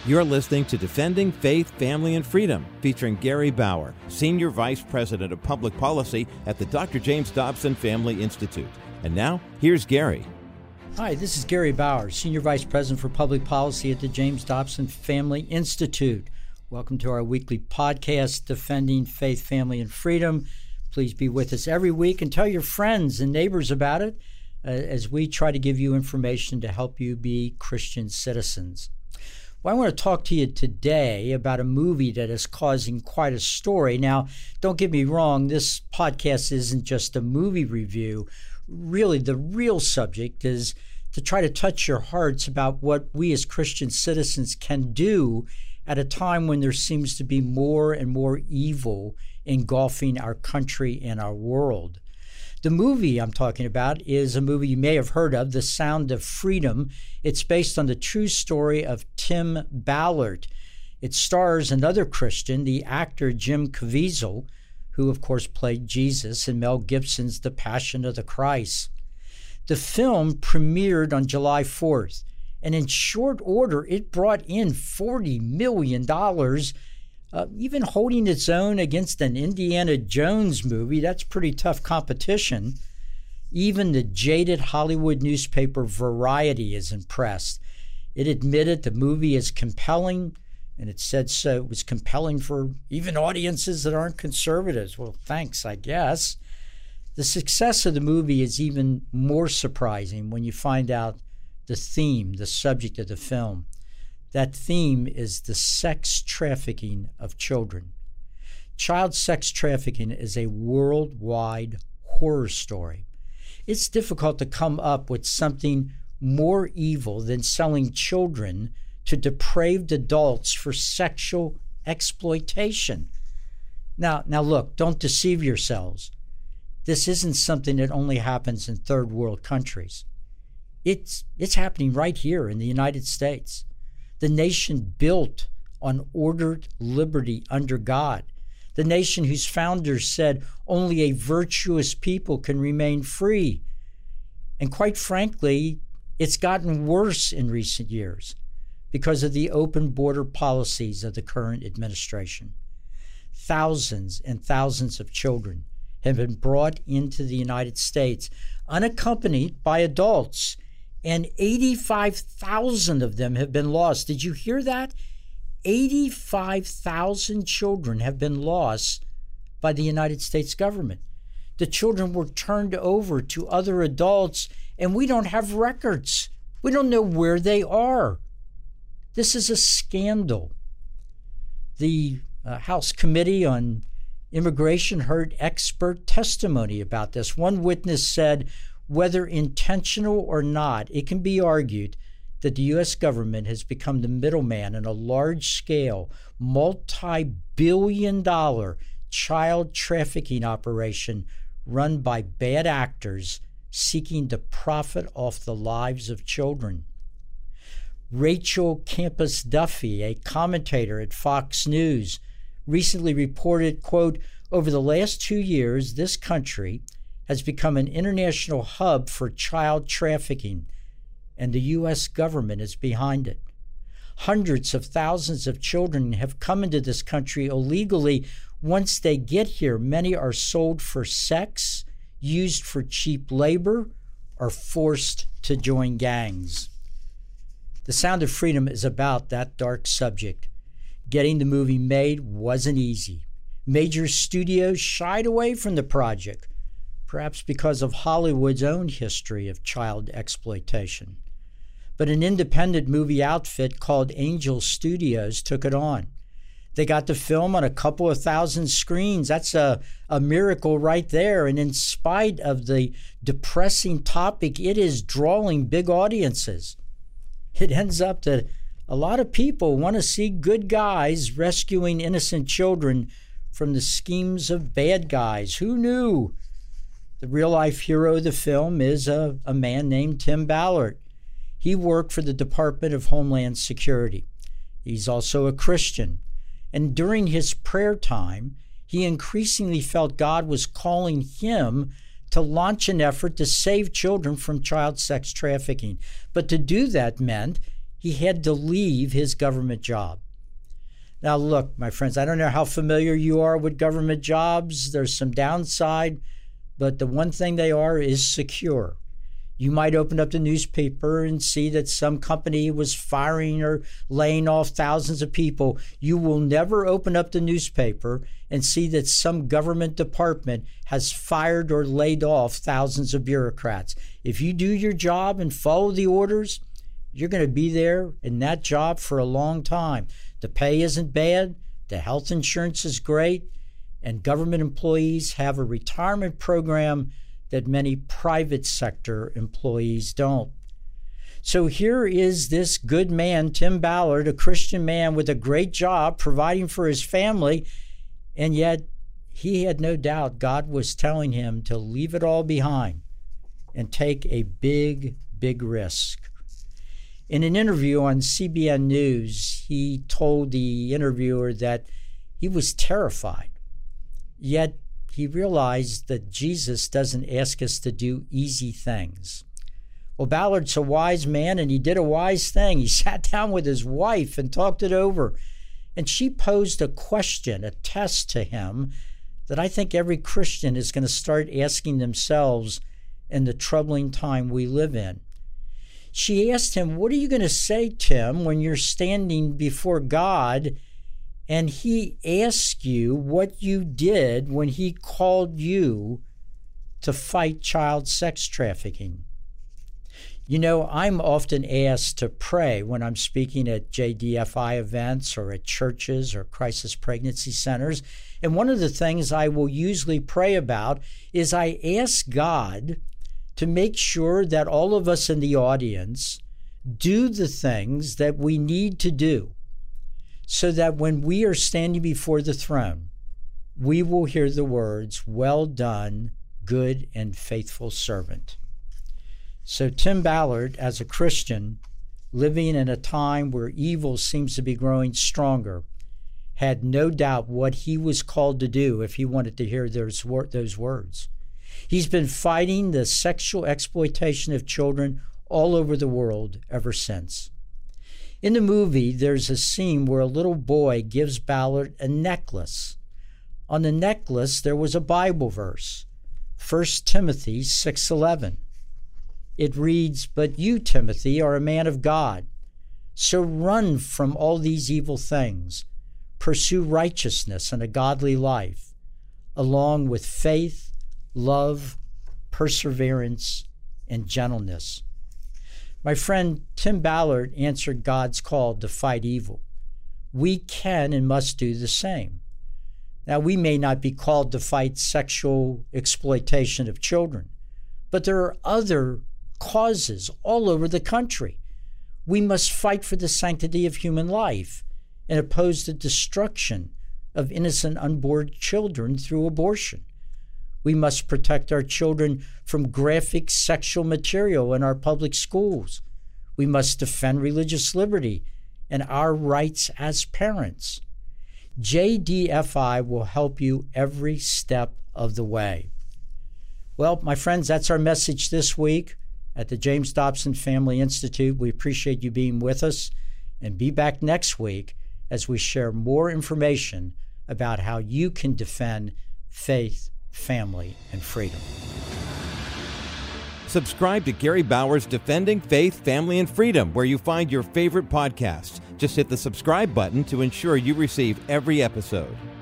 You're listening to Defending Faith, Family, and Freedom, featuring Gary Bauer, Senior Vice President of Public Policy at the Dr. James Dobson Family Institute. And now, here's Gary. Hi, this is Gary Bauer, Senior Vice President for Public Policy at the James Dobson Family Institute. Welcome to our weekly podcast, Defending Faith, Family, and Freedom. Please be with us every week and tell your friends and neighbors about it as we try to give you information to help you be Christian citizens. Well, I want to talk to you today about a movie that is causing quite a story. Now, don't get me wrong, this podcast isn't just a movie review. Really, the real subject is to try to touch your hearts about what we as Christian citizens can do at a time when there seems to be more and more evil engulfing our country and our world. The movie I'm talking about is a movie you may have heard of, The Sound of Freedom. It's based on the true story of Tim Ballard. It stars another Christian, the actor Jim Caviezel, who of course played Jesus in Mel Gibson's The Passion of the Christ. The film premiered on July 4th, and in short order, it brought in $40 million, even holding its own against an Indiana Jones movie. That's pretty tough competition. Even the jaded Hollywood newspaper Variety is impressed. It admitted the movie is compelling, and it said so. It was compelling for even audiences that aren't conservatives. Well, thanks, I guess. The success of the movie is even more surprising when you find out the theme, the subject of the film. That theme is the sex trafficking of children. Child sex trafficking is a worldwide horror story. It's difficult to come up with something more evil than selling children to depraved adults for sexual exploitation. Now look, don't deceive yourselves. This isn't something that only happens in third world countries. It's happening right here in the United States. The nation built on ordered liberty under God. The nation whose founders said only a virtuous people can remain free. And quite frankly, it's gotten worse in recent years because of the open border policies of the current administration. Thousands and thousands of children have been brought into the United States unaccompanied by adults, and 85,000 of them have been lost. Did you hear that? 85,000 children have been lost by the United States government. The children were turned over to other adults, and we don't have records. We don't know where they are. This is a scandal. The House Committee on Immigration heard expert testimony about this. One witness said, whether intentional or not, it can be argued that the U.S. government has become the middleman in a large-scale, multi-billion-dollar child trafficking operation run by bad actors seeking to profit off the lives of children. Rachel Campos Duffy, a commentator at Fox News, recently reported, quote, over the last 2 years, this country has become an international hub for child trafficking, and the U.S. government is behind it. Hundreds of thousands of children have come into this country illegally. Once they get here, many are sold for sex, used for cheap labor, or forced to join gangs. The Sound of Freedom is about that dark subject. Getting the movie made wasn't easy. Major studios shied away from the project, perhaps because of Hollywood's own history of child exploitation. But an independent movie outfit called Angel Studios took it on. They got the film on a couple of thousand screens. That's a miracle right there. And in spite of the depressing topic, it is drawing big audiences. It ends up that a lot of people want to see good guys rescuing innocent children from the schemes of bad guys. Who knew? The real-life hero of the film is a man named Tim Ballard. He worked for the Department of Homeland Security. He's also a Christian. And during his prayer time, he increasingly felt God was calling him to launch an effort to save children from child sex trafficking. But to do that meant he had to leave his government job. Now, look, my friends, I don't know how familiar you are with government jobs. There's some downside, but the one thing they are is secure. You might open up the newspaper and see that some company was firing or laying off thousands of people. You will never open up the newspaper and see that some government department has fired or laid off thousands of bureaucrats. If you do your job and follow the orders, you're going to be there in that job for a long time. The pay isn't bad, the health insurance is great, and government employees have a retirement program that many private sector employees don't. So here is this good man, Tim Ballard, a Christian man with a great job providing for his family, and yet he had no doubt God was telling him to leave it all behind and take a big, big risk. In an interview on CBN News, he told the interviewer that he was terrified, yet he realized that Jesus doesn't ask us to do easy things. Well, Ballard's a wise man, and he did a wise thing. He sat down with his wife and talked it over, and she posed a question, a test to him that I think every Christian is going to start asking themselves in the troubling time we live in. She asked him, "What are you going to say, Tim, when you're standing before God and he asks you what you did when he called you to fight child sex trafficking?" You know, I'm often asked to pray when I'm speaking at JDFI events or at churches or crisis pregnancy centers. And one of the things I will usually pray about is I ask God to make sure that all of us in the audience do the things that we need to do so that when we are standing before the throne, we will hear the words, "Well done, good and faithful servant." So Tim Ballard, as a Christian, living in a time where evil seems to be growing stronger, had no doubt what he was called to do if he wanted to hear those words. He's been fighting the sexual exploitation of children all over the world ever since. In the movie, there's a scene where a little boy gives Ballard a necklace. On the necklace, there was a Bible verse, 1 Timothy 6:11. It reads, "But you, Timothy, are a man of God, so run from all these evil things. Pursue righteousness and a godly life, along with faith, love, perseverance, and gentleness." My friend, Tim Ballard answered God's call to fight evil. We can and must do the same. Now, we may not be called to fight sexual exploitation of children, but there are other causes all over the country. We must fight for the sanctity of human life and oppose the destruction of innocent unborn children through abortion. We must protect our children from graphic sexual material in our public schools. We must defend religious liberty and our rights as parents. JDFI will help you every step of the way. Well, my friends, that's our message this week at the James Dobson Family Institute. We appreciate you being with us, and be back next week as we share more information about how you can defend faith, family, and freedom. Subscribe to Gary Bauer's Defending Faith, Family, and Freedom, where you find your favorite podcasts. Just hit the subscribe button to ensure you receive every episode.